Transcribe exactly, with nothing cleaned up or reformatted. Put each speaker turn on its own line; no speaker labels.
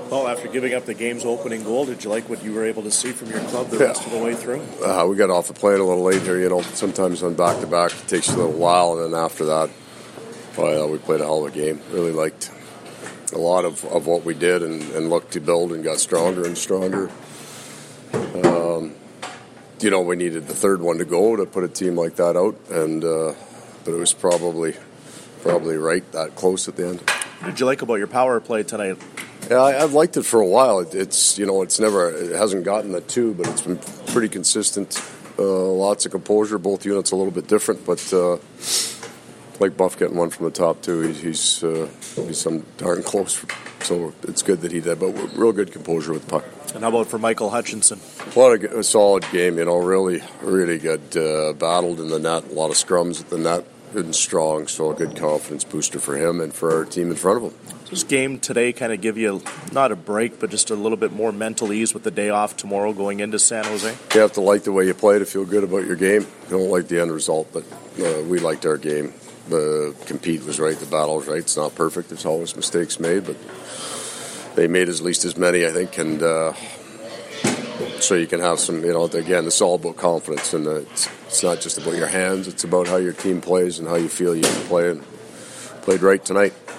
Well, after giving up the game's opening goal, did you like what you were able to see from your club the
Yeah.
rest of the way through?
Uh, we got off the plane a little late here. You know, sometimes on back-to-back it takes a little while, and then after that, well, uh, we played a hell of a game. Really liked a lot of, of what we did and, and looked to build and got stronger and stronger. Um, you know, we needed the third one to go to put a team like that out, and uh, but it was probably probably right that close at the end.
What did you like about your power play tonight?
Yeah, I, I've liked it for a while. It, it's you know, it's never, it hasn't gotten the two, but it's been pretty consistent. Uh, lots of composure. Both units a little bit different, but uh, like Buff getting one from the top too. He's he's, uh, he's some darn close, so it's good that he did. But real good composure with the puck.
And how about for Michael Hutchinson?
A lot of a solid game. You know, really really good. Uh, battled in the net. A lot of scrums at the net. Good and strong. So a good confidence booster for him and for our team in front of him.
Does this game today kind of give you not a break, but just a little bit more mental ease with the day off tomorrow going into San Jose?
You have to like the way you play to feel good about your game. You don't like the end result, but uh, we liked our game. The compete was right, the battle was right. It's not perfect. There's always mistakes made, but they made at least as many, I think, and uh, so you can have some, you know, again, it's all about confidence, and uh, it's, it's not just about your hands. It's about how your team plays and how you feel you can play, and played right tonight.